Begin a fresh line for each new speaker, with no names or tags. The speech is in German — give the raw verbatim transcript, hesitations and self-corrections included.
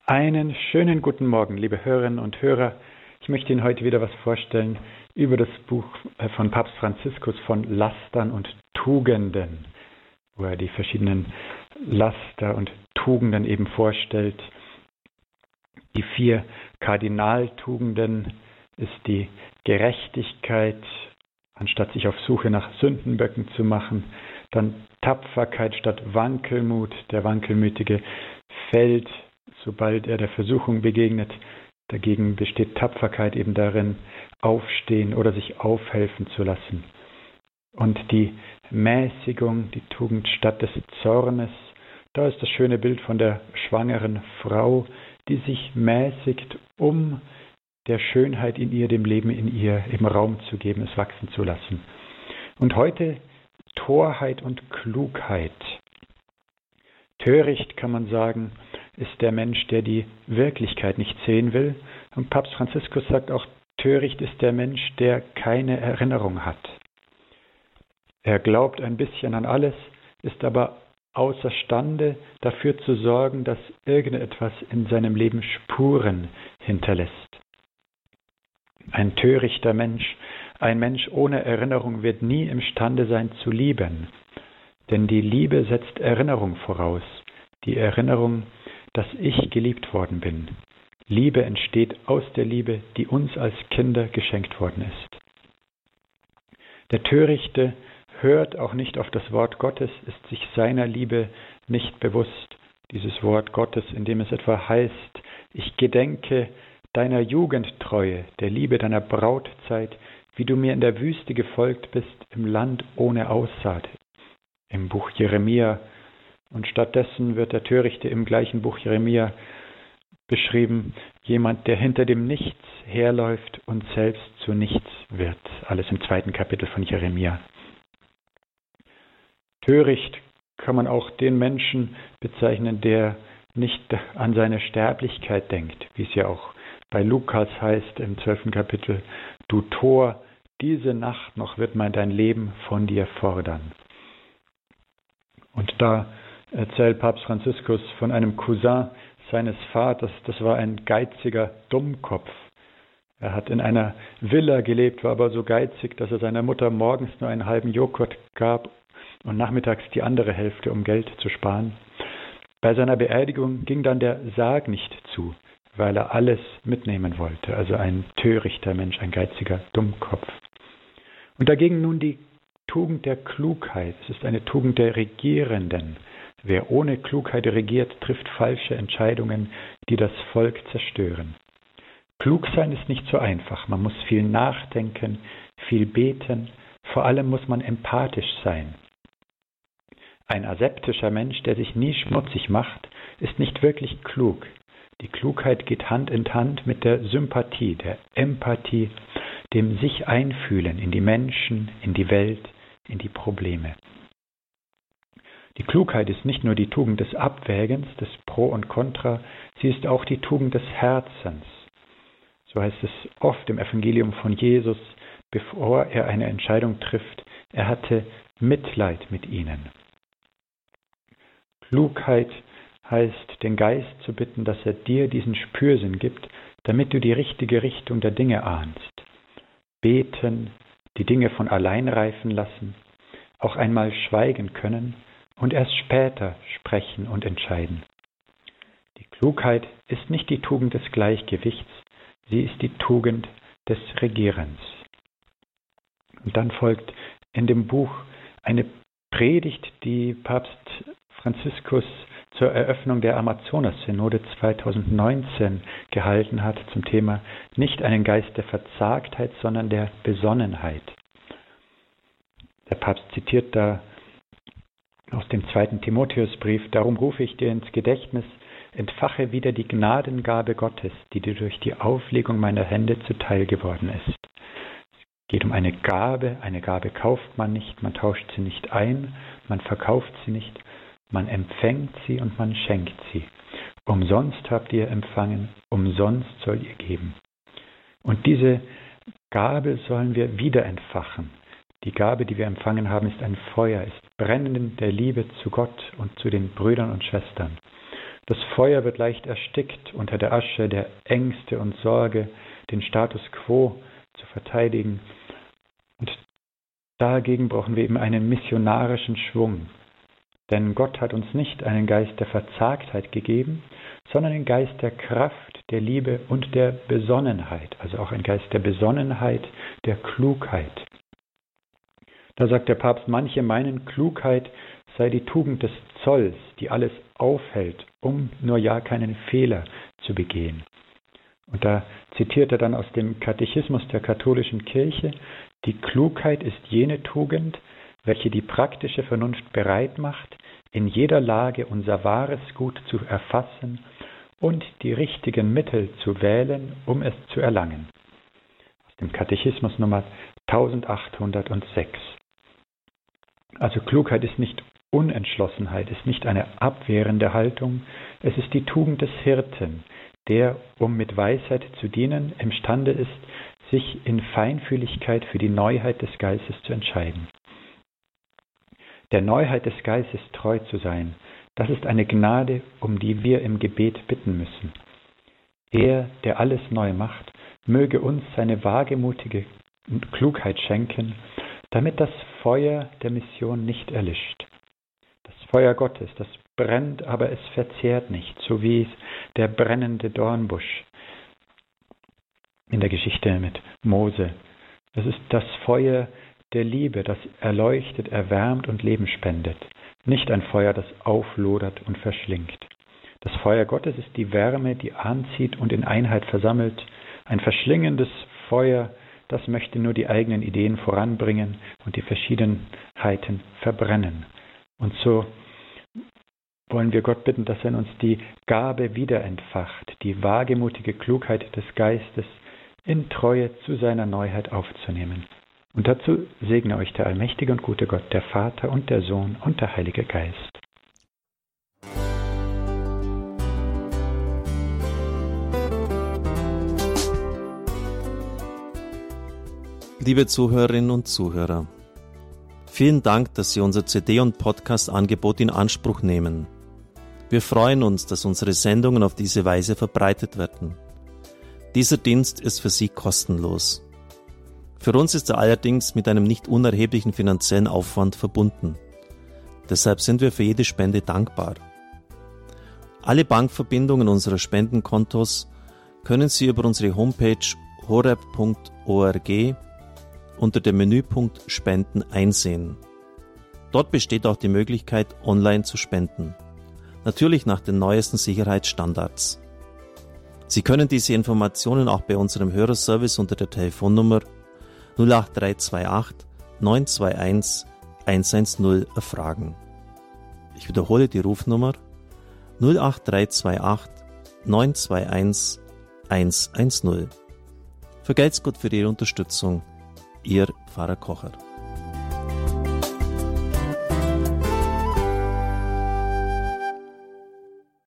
Einen schönen guten Morgen, liebe Hörerinnen und Hörer. Ich möchte Ihnen heute wieder was vorstellen über das Buch von Papst Franziskus von Lastern und Tugenden, wo er die verschiedenen Laster und Tugenden eben vorstellt. Die vier Kardinaltugenden ist die Gerechtigkeit, anstatt sich auf Suche nach Sündenböcken zu machen, dann Tapferkeit statt Wankelmut, der Wankelmütige fällt, sobald er der Versuchung begegnet. Dagegen besteht Tapferkeit eben darin, aufstehen oder sich aufhelfen zu lassen. Und die Mäßigung, die Tugend statt des Zornes, da ist das schöne Bild von der schwangeren Frau, die sich mäßigt, um der Schönheit in ihr, dem Leben in ihr, eben Raum zu geben, es wachsen zu lassen. Und heute Torheit und Klugheit. Töricht, kann man sagen, ist der Mensch, der die Wirklichkeit nicht sehen will. Und Papst Franziskus sagt auch, töricht ist der Mensch, der keine Erinnerung hat. Er glaubt ein bisschen an alles, ist aber außerstande, dafür zu sorgen, dass irgendetwas in seinem Leben Spuren hinterlässt. Ein törichter Mensch, ein Mensch ohne Erinnerung wird nie imstande sein zu lieben. Denn die Liebe setzt Erinnerung voraus. Die Erinnerung, dass ich geliebt worden bin. Liebe entsteht aus der Liebe, die uns als Kinder geschenkt worden ist. Der Törichte hört auch nicht auf das Wort Gottes, ist sich seiner Liebe nicht bewusst. Dieses Wort Gottes, in dem es etwa heißt, ich gedenke deiner Jugendtreue, der Liebe deiner Brautzeit, wie du mir in der Wüste gefolgt bist, im Land ohne Aussaat. Im Buch Jeremia. Und stattdessen wird der Törichte im gleichen Buch Jeremia beschrieben, jemand, der hinter dem Nichts herläuft und selbst zu nichts wird. Alles im zweiten Kapitel von Jeremia. Töricht kann man auch den Menschen bezeichnen, der nicht an seine Sterblichkeit denkt, wie es ja auch bei Lukas heißt im zwölften Kapitel, du Tor, diese Nacht noch wird man dein Leben von dir fordern. Und da erzählt Papst Franziskus von einem Cousin seines Vaters, das war ein geiziger Dummkopf. Er hat in einer Villa gelebt, war aber so geizig, dass er seiner Mutter morgens nur einen halben Joghurt gab und nachmittags die andere Hälfte, um Geld zu sparen. Bei seiner Beerdigung ging dann der Sarg nicht zu, weil er alles mitnehmen wollte. Also ein törichter Mensch, ein geiziger Dummkopf. Und dagegen nun die Tugend der Klugheit. Es ist eine Tugend der Regierenden. Wer ohne Klugheit regiert, trifft falsche Entscheidungen, die das Volk zerstören. Klug sein ist nicht so einfach. Man muss viel nachdenken, viel beten. Vor allem muss man empathisch sein. Ein aseptischer Mensch, der sich nie schmutzig macht, ist nicht wirklich klug. Die Klugheit geht Hand in Hand mit der Sympathie, der Empathie, dem sich einfühlen in die Menschen, in die Welt, in die Probleme. Die Klugheit ist nicht nur die Tugend des Abwägens, des Pro und Contra, sie ist auch die Tugend des Herzens. So heißt es oft im Evangelium von Jesus, bevor er eine Entscheidung trifft, er hatte Mitleid mit ihnen. Klugheit heißt, den Geist zu bitten, dass er dir diesen Spürsinn gibt, damit du die richtige Richtung der Dinge ahnst. Beten, die Dinge von allein reifen lassen, auch einmal schweigen können und erst später sprechen und entscheiden. Die Klugheit ist nicht die Tugend des Gleichgewichts, sie ist die Tugend des Regierens. Und dann folgt in dem Buch eine Predigt, die Papst Franziskus zur Eröffnung der Amazonas-Synode zweitausendneunzehn gehalten hat zum Thema nicht einen Geist der Verzagtheit, sondern der Besonnenheit. Der Papst zitiert da aus dem zweiten Timotheusbrief, darum rufe ich dir ins Gedächtnis, entfache wieder die Gnadengabe Gottes, die dir durch die Auflegung meiner Hände zuteil geworden ist. Es geht um eine Gabe, eine Gabe kauft man nicht, man tauscht sie nicht ein, man verkauft sie nicht, man empfängt sie und man schenkt sie. Umsonst habt ihr empfangen, umsonst soll ihr geben. Und diese Gabe sollen wir wieder entfachen. Die Gabe, die wir empfangen haben, ist ein Feuer, ist brennend der Liebe zu Gott und zu den Brüdern und Schwestern. Das Feuer wird leicht erstickt unter der Asche der Ängste und Sorge, den Status quo zu verteidigen. Und dagegen brauchen wir eben einen missionarischen Schwung. Denn Gott hat uns nicht einen Geist der Verzagtheit gegeben, sondern den Geist der Kraft, der Liebe und der Besonnenheit. Also auch ein Geist der Besonnenheit, der Klugheit. Da sagt der Papst, manche meinen, Klugheit sei die Tugend des Zolls, die alles aufhält, um nur ja keinen Fehler zu begehen. Und da zitiert er dann aus dem Katechismus der katholischen Kirche, die Klugheit ist jene Tugend, welche die praktische Vernunft bereit macht, in jeder Lage unser wahres Gut zu erfassen und die richtigen Mittel zu wählen, um es zu erlangen. Aus dem Katechismus Nummer eintausendachthundertsechs. Also Klugheit ist nicht Unentschlossenheit, ist nicht eine abwehrende Haltung, es ist die Tugend des Hirten, der, um mit Weisheit zu dienen, imstande ist, sich in Feinfühligkeit für die Neuheit des Geistes zu entscheiden. Der Neuheit des Geistes treu zu sein, das ist eine Gnade, um die wir im Gebet bitten müssen. Er, der alles neu macht, möge uns seine wagemutige Klugheit schenken, damit das Feuer der Mission nicht erlischt. Das Feuer Gottes, das brennt, aber es verzehrt nicht, so wie der brennende Dornbusch in der Geschichte mit Mose. Das ist das Feuer der Liebe, das erleuchtet, erwärmt und Leben spendet. Nicht ein Feuer, das auflodert und verschlingt. Das Feuer Gottes ist die Wärme, die anzieht und in Einheit versammelt. Ein verschlingendes Feuer, das möchte nur die eigenen Ideen voranbringen und die Verschiedenheiten verbrennen. Und so wollen wir Gott bitten, dass er in uns die Gabe wieder entfacht, die wagemutige Klugheit des Geistes in Treue zu seiner Neuheit aufzunehmen. Und dazu segne euch der allmächtige und gute Gott, der Vater und der Sohn und der Heilige Geist.
Liebe Zuhörerinnen und Zuhörer, vielen Dank, dass Sie unser C D- und Podcast-Angebot in Anspruch nehmen. Wir freuen uns, dass unsere Sendungen auf diese Weise verbreitet werden. Dieser Dienst ist für Sie kostenlos. Für uns ist er allerdings mit einem nicht unerheblichen finanziellen Aufwand verbunden. Deshalb sind wir für jede Spende dankbar. Alle Bankverbindungen unserer Spendenkontos können Sie über unsere Homepage horeb punkt org unter dem Menüpunkt Spenden einsehen. Dort besteht auch die Möglichkeit, online zu spenden. Natürlich nach den neuesten Sicherheitsstandards. Sie können diese Informationen auch bei unserem Hörerservice unter der Telefonnummer null acht drei zwei acht neun zwei eins eins eins null erfragen. Ich wiederhole die Rufnummer null acht drei zwei acht neun zwei eins eins eins null. Vergelt's Gott für Ihre Unterstützung. Ihr Pfarrer Kocher.